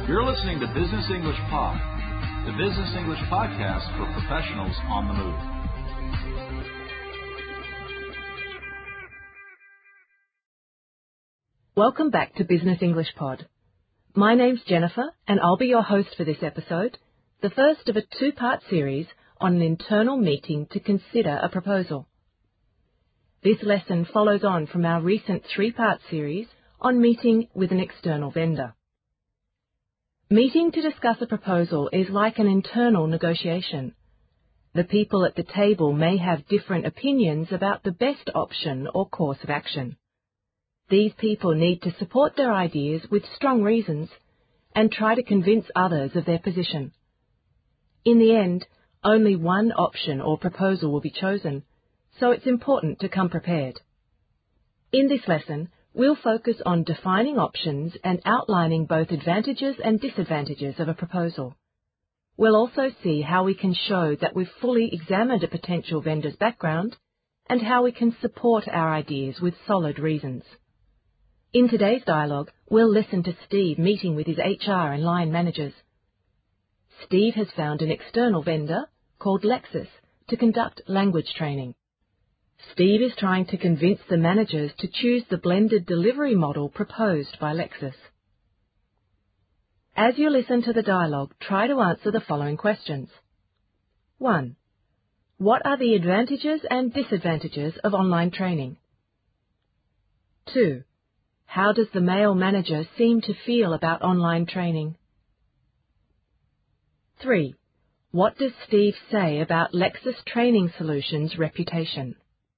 You're listening to Business English Pod, the business English podcast for professionals on the move. Welcome back to Business English Pod. My name's Jennifer, and I'll be your host for this episode, the first of a two-part series on an internal meeting to consider a proposal. This lesson follows on from our recent three-part series on meeting with an external vendor. Meeting to discuss a proposal is like an internal negotiation. The people at the table may have different opinions about the best option or course of action. These people need to support their ideas with strong reasons and try to convince others of their position. In the end, only one option or proposal will be chosen, so it's important to come prepared. In this lesson, we'll focus on defining options and outlining both advantages and disadvantages of a proposal. We'll also see how we can show that we've fully examined a potential vendor's background and how we can support our ideas with solid reasons. In today's dialogue, we'll listen to Steve meeting with his HR and line managers. Steve has found an external vendor called Lexis to conduct language training. Steve is trying to convince the managers to choose the blended delivery model proposed by Lexis. As you listen to the dialogue, try to answer the following questions. 1. What are the advantages and disadvantages of online training? 2. How does the male manager seem to feel about online training? 3. What does Steve say about Lexis Training Solutions' reputation?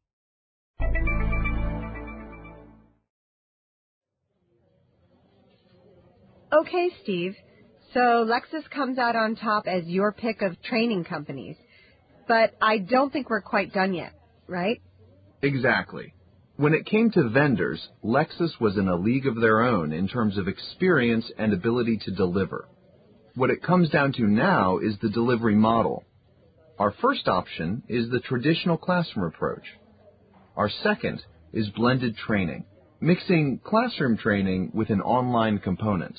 Okay, Steve. So Lexis comes out on top as your pick of training companies. But I don't think we're quite done yet, right? Exactly. When it came to vendors, Lexis was in a league of their own in terms of experience and ability to deliver. What it comes down to now is the delivery model. Our first option is the traditional classroom approach. Our second is blended training, mixing classroom training with an online component.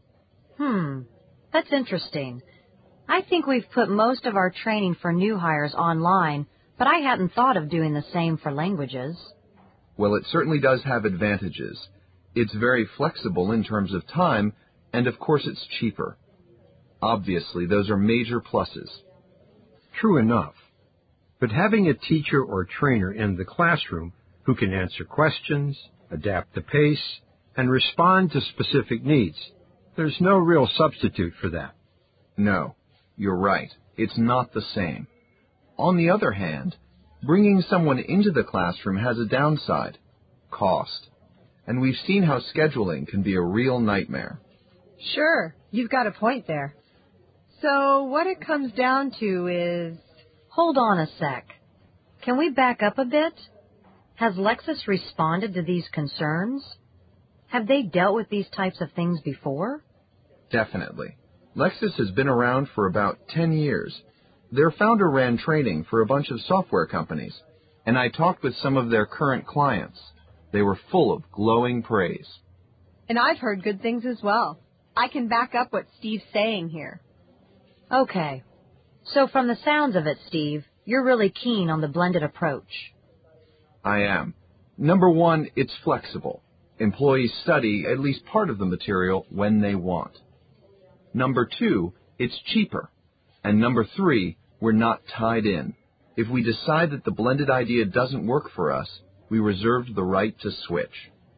That's interesting. I think we've put most of our training for new hires online, but I hadn't thought of doing the same for languages. Well, it certainly does have advantages. It's very flexible in terms of time, and of course it's cheaper. Obviously, those are major pluses. True enough. But having a teacher or trainer in the classroom who can answer questions, adapt the pace, and respond to specific needs, there's no real substitute for that. No, you're right. It's not the same. On the other hand, bringing someone into the classroom has a downside, cost. And we've seen how scheduling can be a real nightmare. Sure, you've got a point there. So what it comes down to is... Hold on a sec. Can we back up a bit? Has Lexis responded to these concerns? Have they dealt with these types of things before? Definitely. Lexis has been around for about 10 years. Their founder ran training for a bunch of software companies, and I talked with some of their current clients. They were full of glowing praise. And I've heard good things as well. I can back up what Steve's saying here. Okay. So from the sounds of it, Steve, you're really keen on the blended approach. I am. Number one, it's flexible. Employees study at least part of the material when they want. Number two, it's cheaper. And number three, we're not tied in. If we decide that the blended idea doesn't work for us, we reserve the right to switch.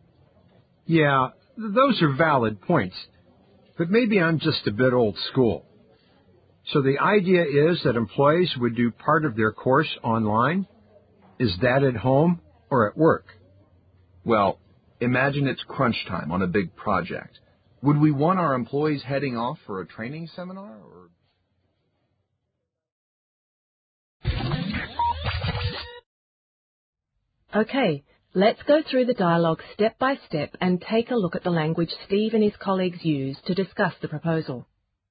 Yeah, those are valid points. But maybe I'm just a bit old school. So the idea is that employees would do part of their course online? Is that at home or at work? Well, imagine it's crunch time on a big project. Would we want our employees heading off for a training seminar? Okay, let's go through the dialogue step by step and take a look at the language Steve and his colleagues use to discuss the proposal.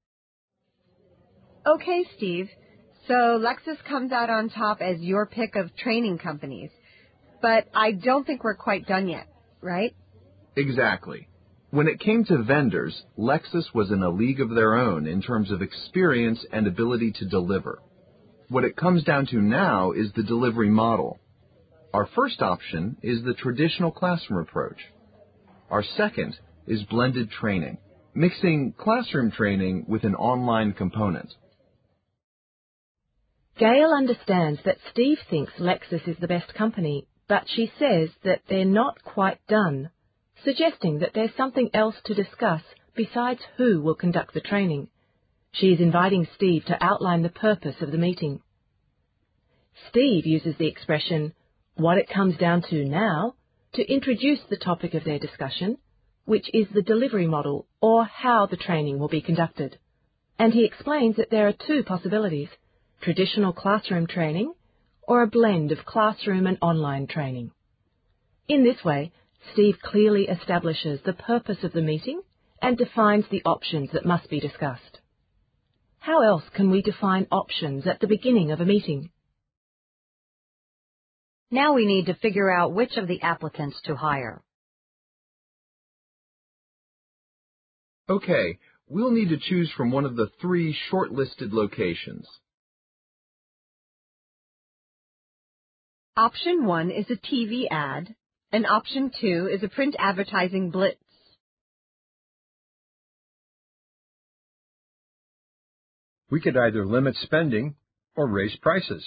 Okay, Steve. So Lexis comes out on top as your pick of training companies. But I don't think we're quite done yet, right? Exactly. When it came to vendors, Lexus was in a league of their own in terms of experience and ability to deliver. What it comes down to now is the delivery model. Our first option is the traditional classroom approach. Our second is blended training, mixing classroom training with an online component. Gail understands that Steve thinks Lexus is the best company, but she says that they're not quite done, suggesting that there's something else to discuss besides who will conduct the training. She is inviting Steve to outline the purpose of the meeting. Steve uses the expression, "what it comes down to now," to introduce the topic of their discussion, which is the delivery model or how the training will be conducted. And he explains that there are two possibilities, traditional classroom training or a blend of classroom and online training. In this way, Steve clearly establishes the purpose of the meeting and defines the options that must be discussed. How else can we define options at the beginning of a meeting? Now we need to figure out which of the applicants to hire. Okay, we'll need to choose from one of the three shortlisted locations. Option 1 is a TV ad, and option 2 is a print advertising blitz. We could either limit spending or raise prices.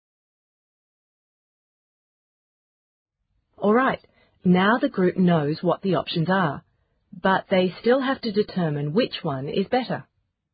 All right, now the group knows what the options are, but they still have to determine which one is better.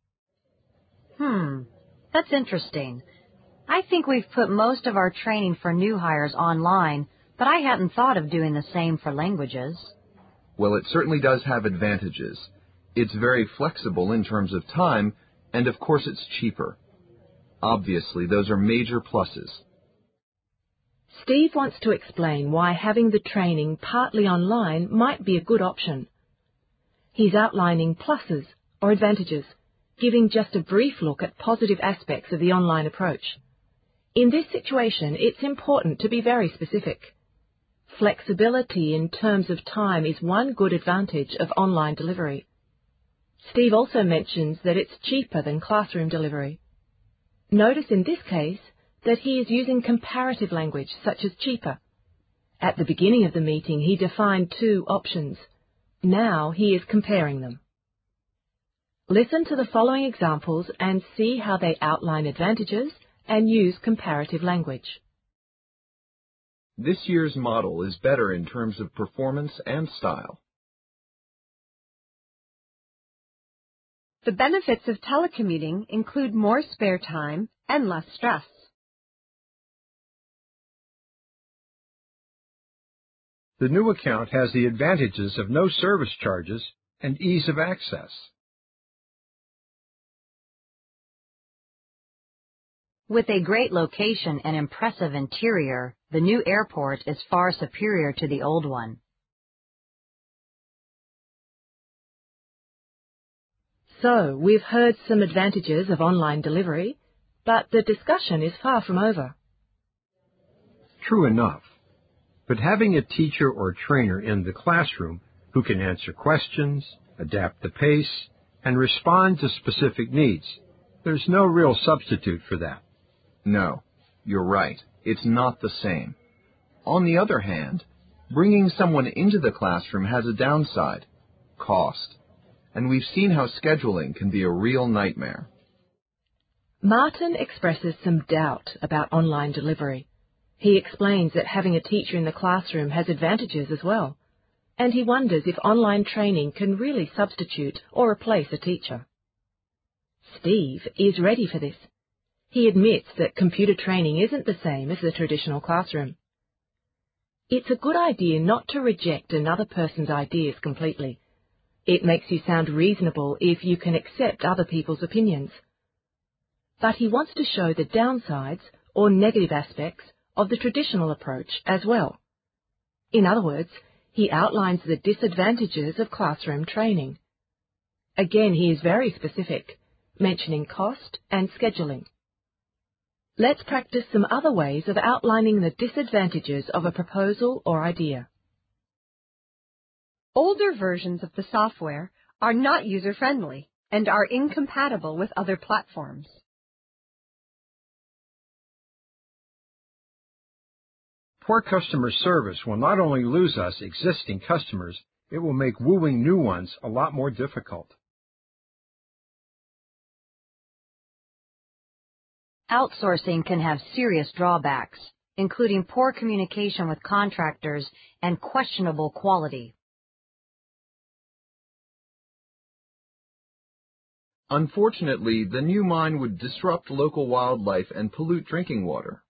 That's interesting. I think we've put most of our training for new hires online, but I hadn't thought of doing the same for languages. Well, it certainly does have advantages. It's very flexible in terms of time, and of course it's cheaper. Obviously, those are major pluses. Steve wants to explain why having the training partly online might be a good option. He's outlining pluses or advantages, giving just a brief look at positive aspects of the online approach. In this situation, it's important to be very specific. Flexibility in terms of time is one good advantage of online delivery. Steve also mentions that it's cheaper than classroom delivery. Notice in this case that he is using comparative language such as cheaper. At the beginning of the meeting, he defined two options. Now he is comparing them. Listen to the following examples and see how they outline advantages and use comparative language. This year's model is better in terms of performance and style. The benefits of telecommuting include more spare time and less stress. The new account has the advantages of no service charges and ease of access. With a great location and impressive interior, the new airport is far superior to the old one. So, we've heard some advantages of online delivery, but the discussion is far from over. True enough. But having a teacher or trainer in the classroom who can answer questions, adapt the pace, and respond to specific needs, there's no real substitute for that. No, you're right. It's not the same. On the other hand, bringing someone into the classroom has a downside, cost. And we've seen how scheduling can be a real nightmare. Martin expresses some doubt about online delivery. He explains that having a teacher in the classroom has advantages as well, and he wonders if online training can really substitute or replace a teacher. Steve is ready for this. He admits that computer training isn't the same as the traditional classroom. It's a good idea not to reject another person's ideas completely. It makes you sound reasonable if you can accept other people's opinions. But he wants to show the downsides or negative aspects of the traditional approach as well. In other words, he outlines the disadvantages of classroom training. Again, he is very specific, mentioning cost and scheduling. Let's practice some other ways of outlining the disadvantages of a proposal or idea. Older versions of the software are not user-friendly and are incompatible with other platforms. Poor customer service will not only lose us existing customers, it will make wooing new ones a lot more difficult. Outsourcing can have serious drawbacks, including poor communication with contractors and questionable quality. Unfortunately, the new mine would disrupt local wildlife and pollute drinking water.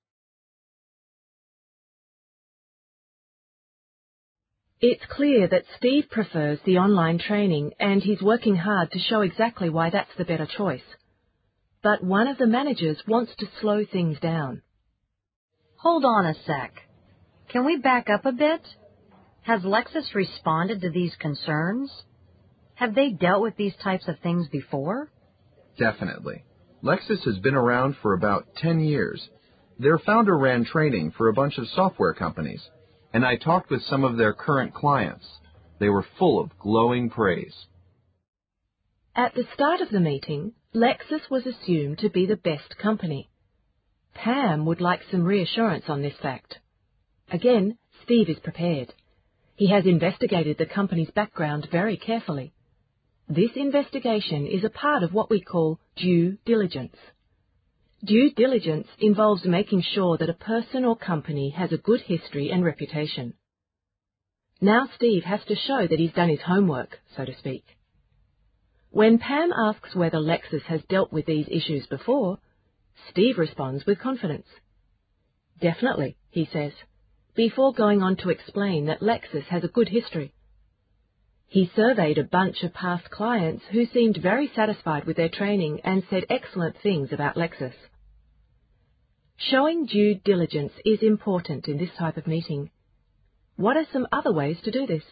It's clear that Steve prefers the online training and he's working hard to show exactly why that's the better choice. But one of the managers wants to slow things down. Hold on a sec. Can we back up a bit? Has Lexus responded to these concerns? Have they dealt with these types of things before? Definitely. Lexus has been around for about 10 years. Their founder ran training for a bunch of software companies, and I talked with some of their current clients. They were full of glowing praise. At the start of the meeting, Lexus was assumed to be the best company. Pam would like some reassurance on this fact. Again, Steve is prepared. He has investigated the company's background very carefully. This investigation is a part of what we call due diligence. Due diligence involves making sure that a person or company has a good history and reputation. Now Steve has to show that he's done his homework, so to speak. When Pam asks whether Lexus has dealt with these issues before, Steve responds with confidence. Definitely, he says, before going on to explain that Lexus has a good history. He surveyed a bunch of past clients who seemed very satisfied with their training and said excellent things about Lexus. Showing due diligence is important in this type of meeting. What are some other ways to do this?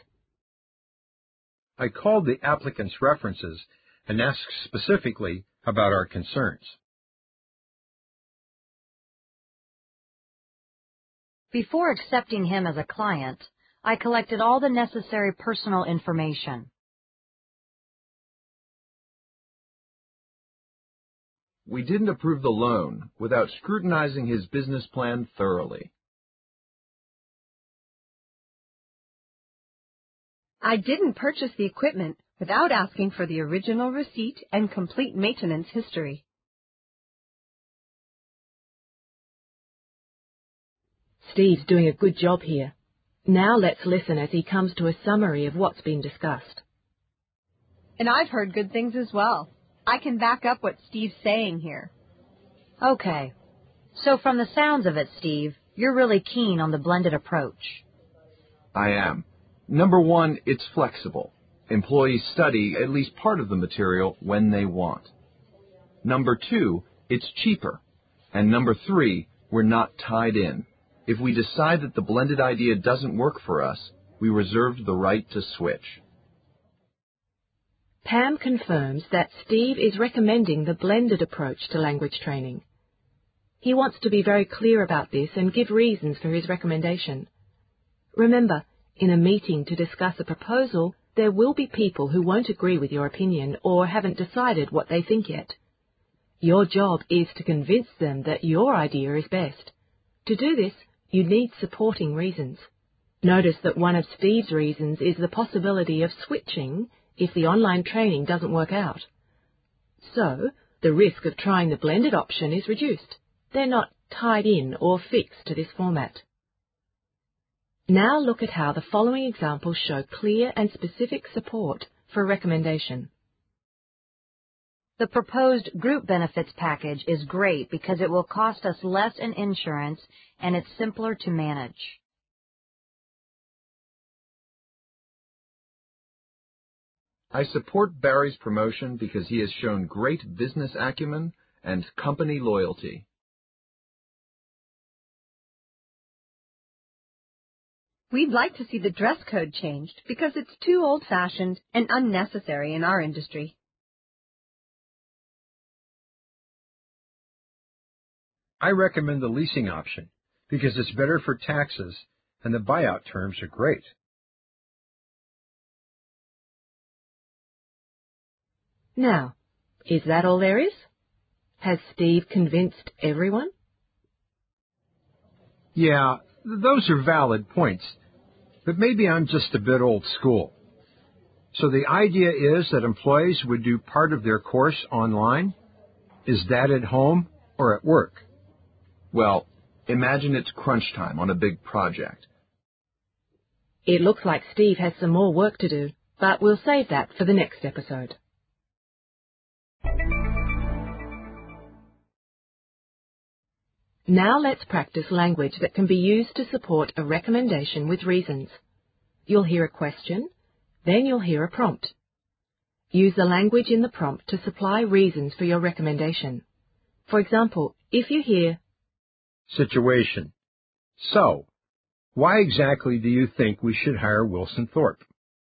I called the applicant's references and asked specifically about our concerns. Before accepting him as a client, I collected all the necessary personal information. We didn't approve the loan without scrutinizing his business plan thoroughly. I didn't purchase the equipment without asking for the original receipt and complete maintenance history. Steve's doing a good job here. Now let's listen as he comes to a summary of what's been discussed. And I've heard good things as well. I can back up what Steve's saying here. Okay. So from the sounds of it, Steve, you're really keen on the blended approach. I am. Number one, it's flexible. Employees study at least part of the material when they want. Number two, it's cheaper. And number three, we're not tied in. If we decide that the blended idea doesn't work for us, we reserve the right to switch. Pam confirms that Steve is recommending the blended approach to language training. He wants to be very clear about this and give reasons for his recommendation. Remember, in a meeting to discuss a proposal, there will be people who won't agree with your opinion or haven't decided what they think yet. Your job is to convince them that your idea is best. To do this, you need supporting reasons. Notice that one of Steve's reasons is the possibility of switching if the online training doesn't work out. So, the risk of trying the blended option is reduced. They're not tied in or fixed to this format. Now look at how the following examples show clear and specific support for recommendation. The proposed group benefits package is great because it will cost us less in insurance and it's simpler to manage. I support Barry's promotion because he has shown great business acumen and company loyalty. We'd like to see the dress code changed because it's too old-fashioned and unnecessary in our industry. I recommend the leasing option because it's better for taxes and the buyout terms are great. Now, is that all there is? Has Steve convinced everyone? Yeah, those are valid points, but maybe I'm just a bit old school. So the idea is that employees would do part of their course online? Is that at home or at work? Well, imagine it's crunch time on a big project. It looks like Steve has some more work to do, but we'll save that for the next episode. Now let's practice language that can be used to support a recommendation with reasons. You'll hear a question, then you'll hear a prompt. Use the language in the prompt to supply reasons for your recommendation. For example, if you hear, Situation. So, why exactly do you think we should hire Wilson Thorpe?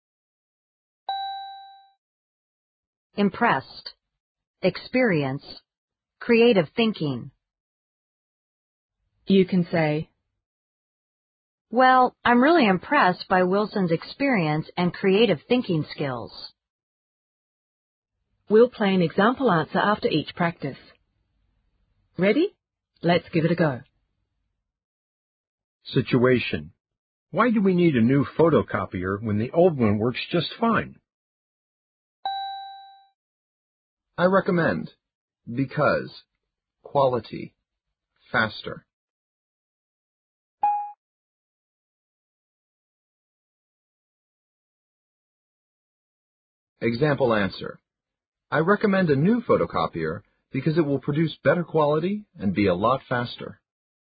Impressed. Experience. Creative thinking. you can say, Well, I'm really impressed by Wilson's experience and creative thinking skills. we'll play an example answer after each practice. Ready? Let's give it a go. Situation. Why do we need a new photocopier when the old one works just fine? I recommend. Because. Quality. Faster. Example answer. I recommend a new photocopier because it will produce better quality and be a lot faster.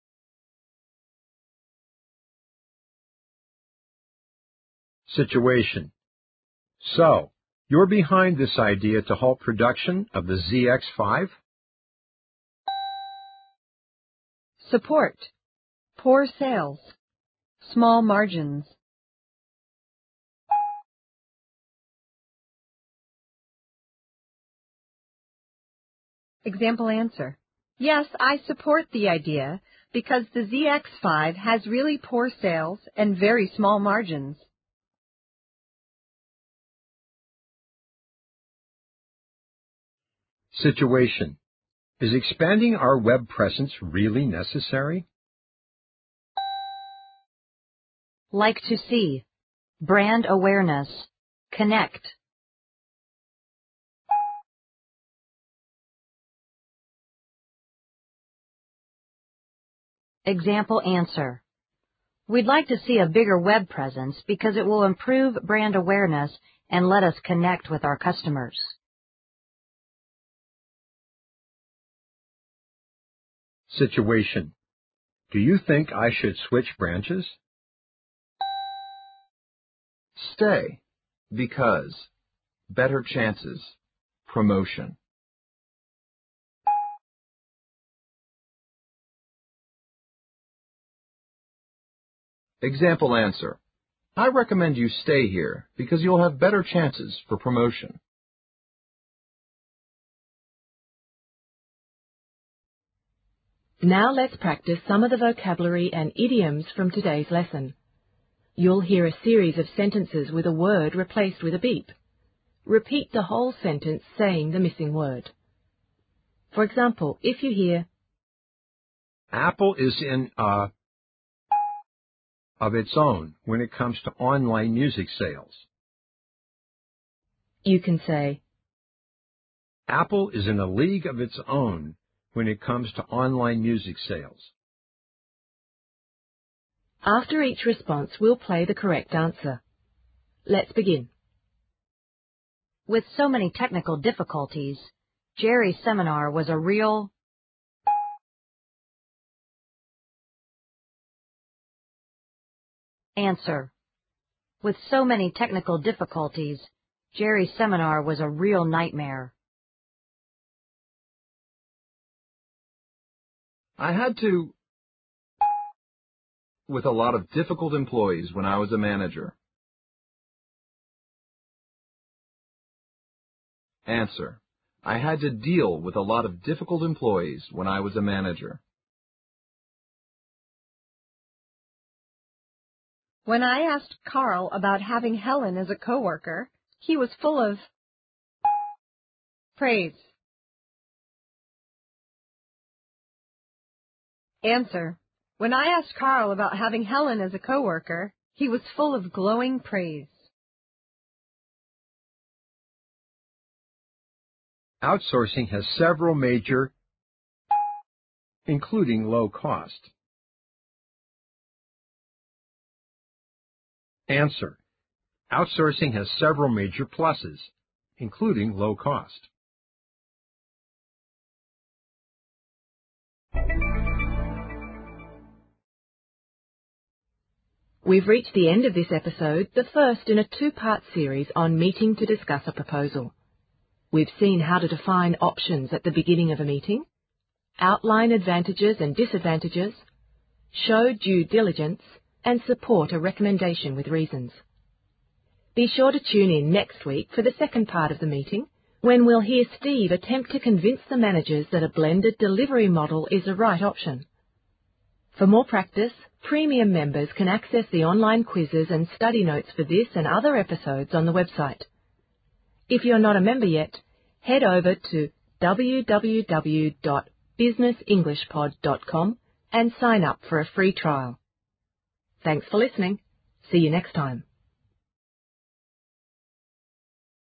Situation. So, you're behind this idea to halt production of the ZX5? Support. Poor sales. Small margins. Example answer. Yes, I support the idea because the ZX5 has really poor sales and very small margins. Situation. Is expanding our web presence really necessary? Like to see. Brand awareness. Connect. Example answer. We'd like to see a bigger web presence because it will improve brand awareness and let us connect with our customers. Situation. Do you think I should switch branches? Stay. Because. Better chances. Promotion. Example answer. I recommend you stay here because you'll have better chances for promotion. Now let's practice some of the vocabulary and idioms from today's lesson. You'll hear a series of sentences with a word replaced with a beep. Repeat the whole sentence saying the missing word. For example, if you hear, Apple is in a of its own when it comes to online music sales. you can say, Apple is in a league of its own when it comes to online music sales. After each response, we'll play the correct answer. Let's begin. With so many technical difficulties, Jerry's seminar was a real answer. With so many technical difficulties, Jerry's seminar was a real nightmare. I had to with a lot of difficult employees when I was a manager. Answer. I had to deal with a lot of difficult employees when I was a manager. When I asked Carl about having Helen as a coworker, he was full of Praise. Answer. When I asked Carl about having Helen as a coworker, he was full of glowing praise. Outsourcing has several major, including low cost. Answer. Outsourcing has several major pluses, including low cost. We've reached the end of this episode, the first in a two-part series on meeting to discuss a proposal. We've seen how to define options at the beginning of a meeting, outline advantages and disadvantages, show due diligence, and support a recommendation with reasons. Be sure to tune in next week for the second part of the meeting, when we'll hear Steve attempt to convince the managers that a blended delivery model is a right option. For more practice, premium members can access the online quizzes and study notes for this and other episodes on the website. If you're not a member yet, head over to www.businessenglishpod.com and sign up for a free trial. Thanks for listening. See you next time.